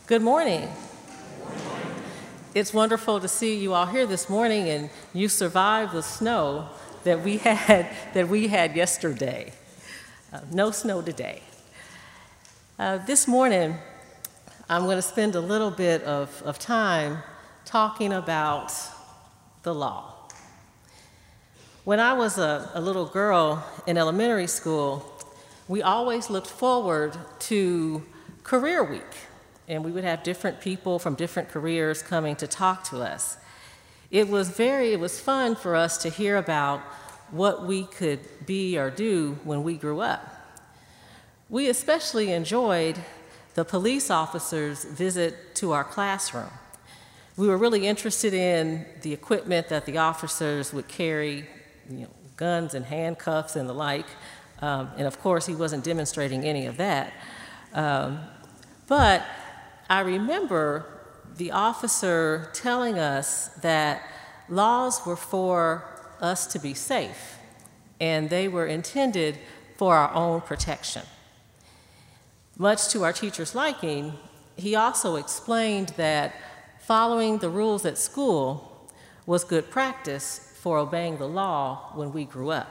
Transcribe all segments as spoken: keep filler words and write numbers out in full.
Good morning. It's wonderful to see you all here this morning, and you survived the snow that we had that we had yesterday. Uh, no snow today. Uh, this morning, I'm going to spend a little bit of, of time talking about the law. When I was a, a little girl in elementary school, we always looked forward to Career Week, and we would have different people from different careers coming to talk to us. It was very, it was fun for us to hear about what we could be or do when we grew up. We especially enjoyed the police officer's visit to our classroom. We were really interested in the equipment that the officers would carry, you know, guns and handcuffs and the like. Um, and of course, he wasn't demonstrating any of that. Um, but I remember the officer telling us that laws were for us to be safe, and they were intended for our own protection. Much to our teacher's liking, he also explained that following the rules at school was good practice for obeying the law when we grew up.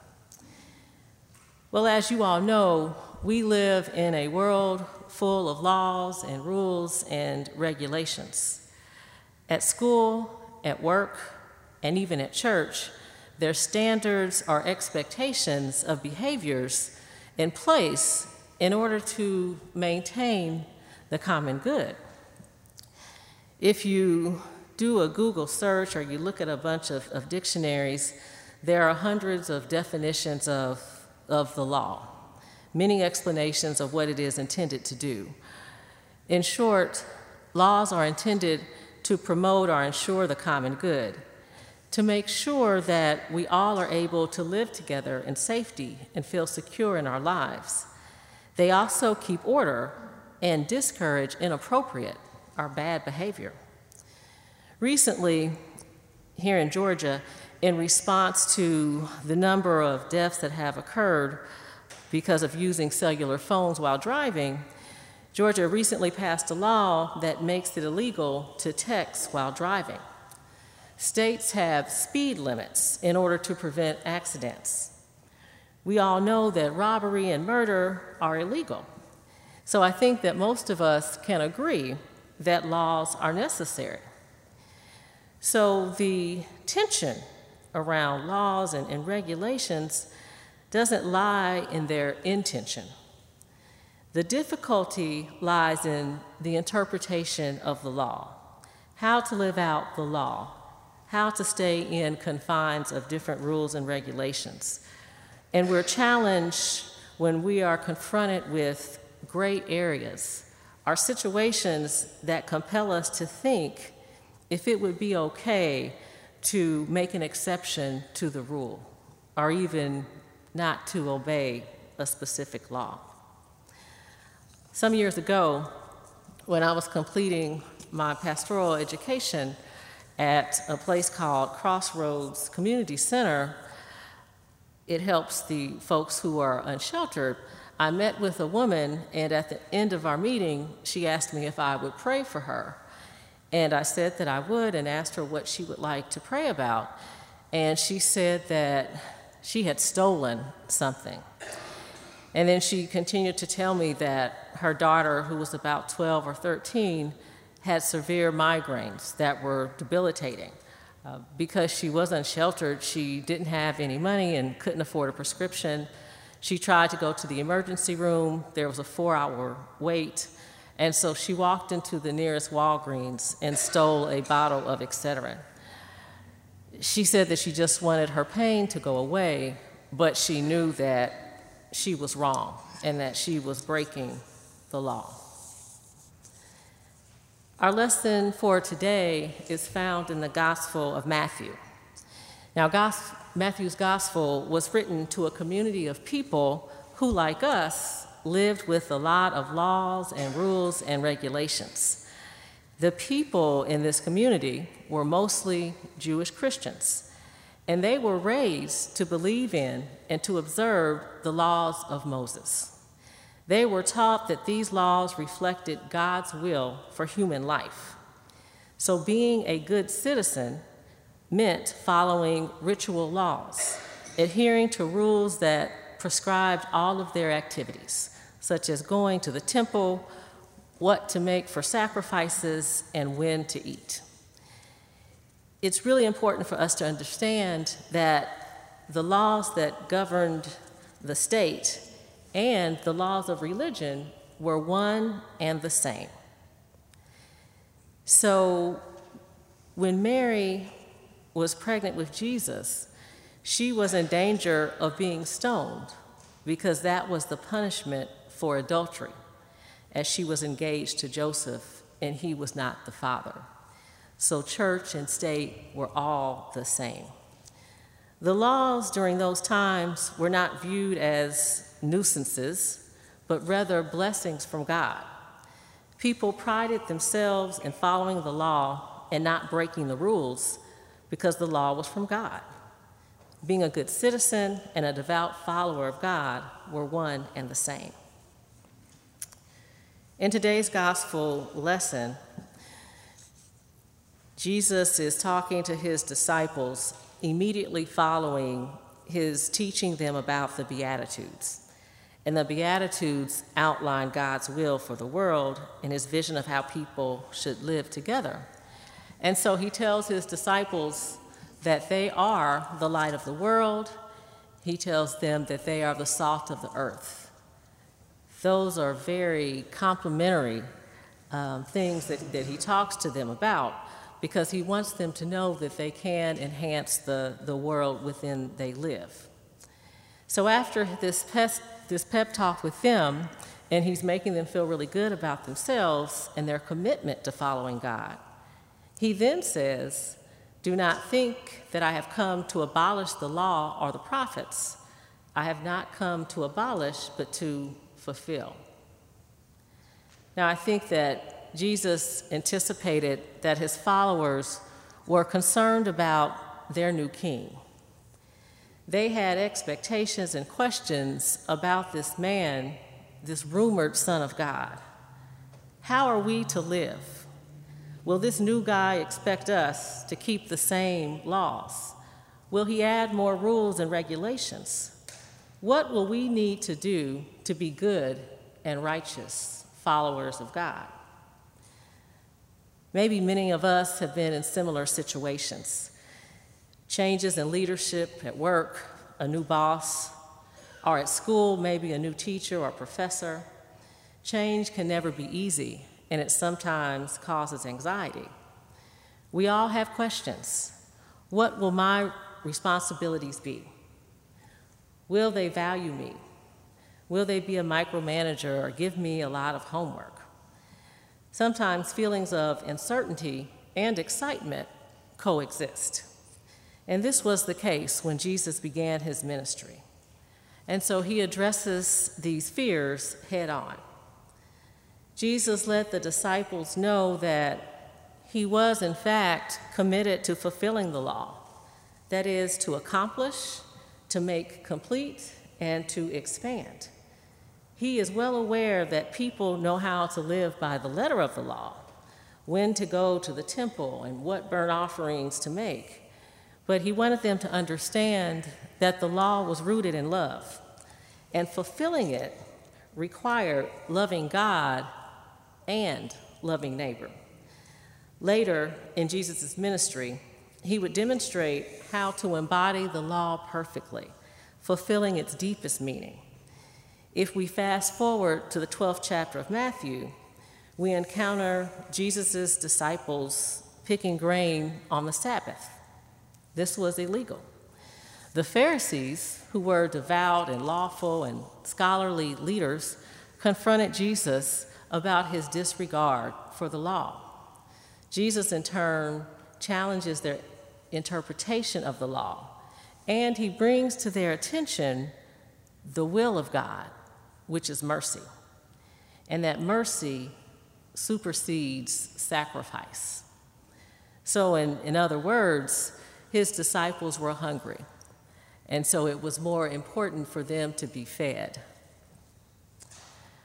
Well, as you all know, we live in a world full of laws and rules and regulations. At school, at work, and even at church, there are standards or expectations of behaviors in place in order to maintain the common good. If you do a Google search or you look at a bunch of, of dictionaries, there are hundreds of definitions of, of the law, many explanations of what it is intended to do. In short, laws are intended to promote or ensure the common good, to make sure that we all are able to live together in safety and feel secure in our lives. They also keep order and discourage inappropriate or bad behavior. Recently, here in Georgia, in response to the number of deaths that have occurred because of using cellular phones while driving, Georgia recently passed a law that makes it illegal to text while driving. States have speed limits in order to prevent accidents. We all know that robbery and murder are illegal. So I think that most of us can agree that laws are necessary. So the tension around laws and, and regulations doesn't lie in their intention. The difficulty lies in the interpretation of the law, how to live out the law, how to stay in confines of different rules and regulations. And we're challenged when we are confronted with gray areas or situations that compel us to think if it would be okay to make an exception to the rule or even not to obey a specific law. Some years ago, when I was completing my pastoral education at a place called Crossroads Community Center, it helps the folks who are unsheltered. I met with a woman, and at the end of our meeting, she asked me if I would pray for her. And I said that I would and asked her what she would like to pray about. And she said that she had stolen something. And then she continued to tell me that her daughter, who was about twelve or thirteen, had severe migraines that were debilitating. Uh, because she was unsheltered, she didn't have any money and couldn't afford a prescription. She tried to go to the emergency room. There was a four-hour wait. And so she walked into the nearest Walgreens and stole a bottle of Excedrin. She said that she just wanted her pain to go away, but she knew that she was wrong and that she was breaking the law. Our lesson for today is found in the Gospel of Matthew. Now, Gos- Matthew's Gospel was written to a community of people who, like us, lived with a lot of laws and rules and regulations. The people in this community were mostly Jewish Christians, and they were raised to believe in and to observe the laws of Moses. They were taught that these laws reflected God's will for human life. So being a good citizen meant following ritual laws, adhering to rules that prescribed all of their activities, such as going to the temple, what to make for sacrifices, and when to eat. It's really important for us to understand that the laws that governed the state and the laws of religion were one and the same. So when Mary was pregnant with Jesus, she was in danger of being stoned because that was the punishment for adultery, as she was engaged to Joseph and he was not the father. So church and state were all the same. The laws during those times were not viewed as nuisances, but rather blessings from God. People prided themselves in following the law and not breaking the rules because the law was from God. Being a good citizen and a devout follower of God were one and the same. In today's gospel lesson, Jesus is talking to his disciples immediately following his teaching them about the Beatitudes. And the Beatitudes outline God's will for the world and his vision of how people should live together. And so he tells his disciples that they are the light of the world. He tells them that they are the salt of the earth. Those are very complimentary um, things that, that he talks to them about, because he wants them to know that they can enhance the, the world within they live. So after this pep, this pep talk with them, and he's making them feel really good about themselves and their commitment to following God, he then says, "Do not think that I have come to abolish the law or the prophets. I have not come to abolish, but to fulfill." Now, I think that Jesus anticipated that his followers were concerned about their new king. They had expectations and questions about this man, this rumored Son of God. How are we to live? Will this new guy expect us to keep the same laws? Will he add more rules and regulations? What will we need to do to be good and righteous followers of God? Maybe many of us have been in similar situations. Changes in leadership at work, a new boss, or at school, maybe a new teacher or professor. Change can never be easy, and it sometimes causes anxiety. We all have questions. What will my responsibilities be? Will they value me? Will they be a micromanager or give me a lot of homework? Sometimes feelings of uncertainty and excitement coexist. And this was the case when Jesus began his ministry. And so he addresses these fears head on. Jesus let the disciples know that he was, in fact, committed to fulfilling the law. That is, to accomplish, to make complete, and to expand. He is well aware that people know how to live by the letter of the law, when to go to the temple and what burnt offerings to make. But he wanted them to understand that the law was rooted in love, and fulfilling it required loving God and loving neighbor. Later in Jesus' ministry, he would demonstrate how to embody the law perfectly, fulfilling its deepest meaning. If we fast forward to the twelfth chapter of Matthew, we encounter Jesus' disciples picking grain on the Sabbath. This was illegal. The Pharisees, who were devout and lawful and scholarly leaders, confronted Jesus about his disregard for the law. Jesus, in turn, challenges their interpretation of the law, and he brings to their attention the will of God, which is mercy, and that mercy supersedes sacrifice. So in, in other words, his disciples were hungry, and so it was more important for them to be fed.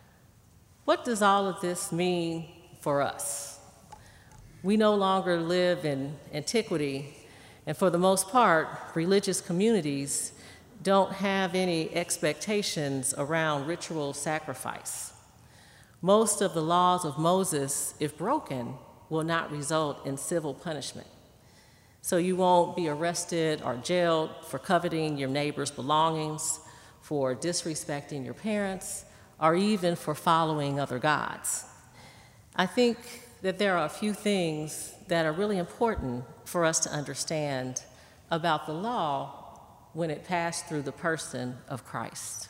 What does all of this mean for us? We no longer live in antiquity, and for the most part, religious communities don't have any expectations around ritual sacrifice. Most of the laws of Moses, if broken, will not result in civil punishment. So you won't be arrested or jailed for coveting your neighbor's belongings, for disrespecting your parents, or even for following other gods. I think that there are a few things that are really important for us to understand about the law when it passed through the person of Christ.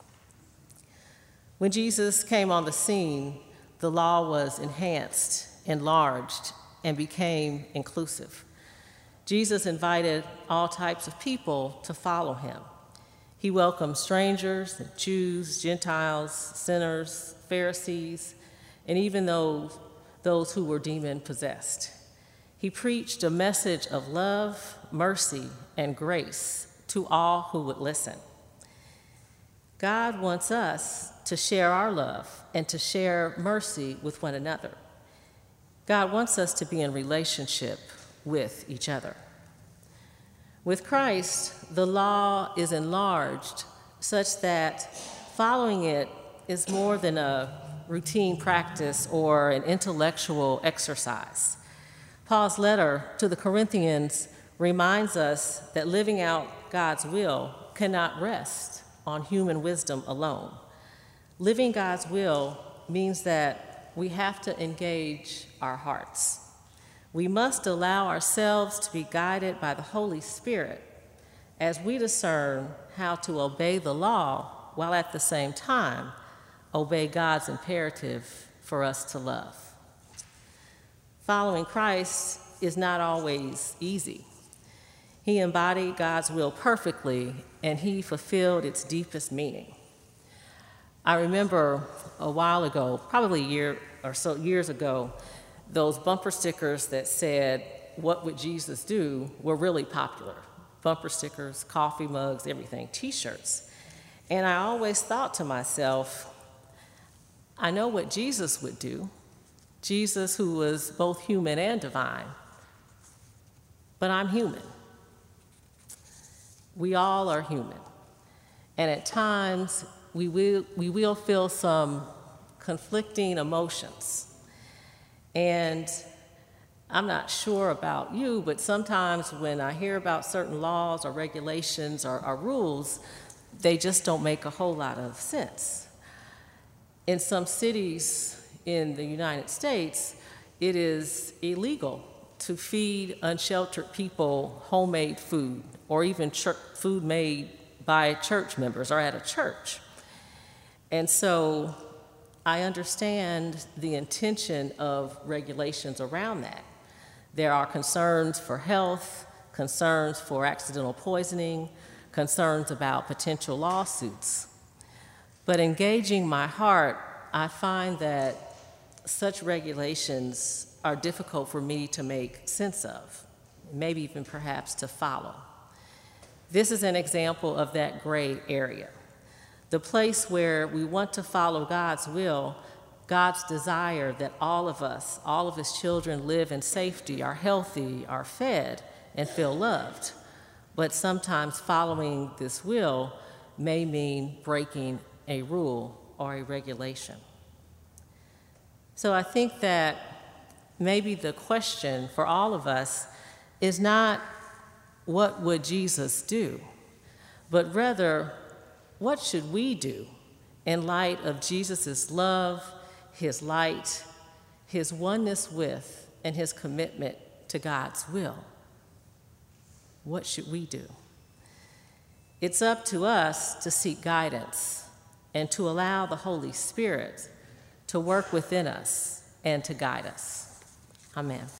When Jesus came on the scene, the law was enhanced, enlarged, and became inclusive. Jesus invited all types of people to follow him. He welcomed strangers, Jews, Gentiles, sinners, Pharisees, and even those, those who were demon-possessed. He preached a message of love, mercy, and grace to all who would listen. God wants us to share our love and to share mercy with one another. God wants us to be in relationship with each other. With Christ, the law is enlarged such that following it is more than a routine practice or an intellectual exercise. Paul's letter to the Corinthians reminds us that living out God's will cannot rest on human wisdom alone. Living God's will means that we have to engage our hearts. We must allow ourselves to be guided by the Holy Spirit as we discern how to obey the law while at the same time obey God's imperative for us to love. Following Christ is not always easy. He embodied God's will perfectly, and he fulfilled its deepest meaning. I remember a while ago, probably a year or so years ago, those bumper stickers that said, "What would Jesus do?" were really popular. Bumper stickers, coffee mugs, everything, t-shirts. And I always thought to myself, I know what Jesus would do. Jesus, who was both human and divine. But I'm human. We all are human. And at times, we will, we will feel some conflicting emotions. And I'm not sure about you, but sometimes when I hear about certain laws or regulations or, or rules, they just don't make a whole lot of sense. In some cities in the United States, it is illegal to feed unsheltered people homemade food or even church, food made by church members or at a church. And so I understand the intention of regulations around that. There are concerns for health, concerns for accidental poisoning, concerns about potential lawsuits. But engaging my heart, I find that such regulations are difficult for me to make sense of, maybe even perhaps to follow. This is an example of that gray area. The place where we want to follow God's will, God's desire that all of us, all of his children live in safety, are healthy, are fed, and feel loved. But sometimes following this will may mean breaking a rule or a regulation. So I think that maybe the question for all of us is not, what would Jesus do? But rather, what should we do in light of Jesus' love, his light, his oneness with, and his commitment to God's will? What should we do? It's up to us to seek guidance and to allow the Holy Spirit to work within us and to guide us. Amen.